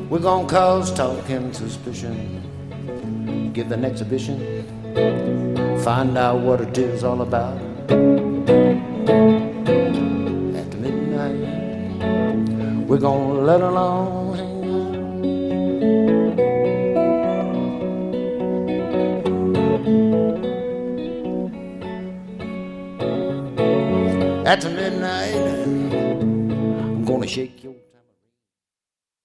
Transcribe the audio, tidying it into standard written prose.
We're gonna cause talk and suspicion, give an exhibition, find out what it is all about. At midnight, we're gonna let alone hang out. At midnight, I'm gonna shake your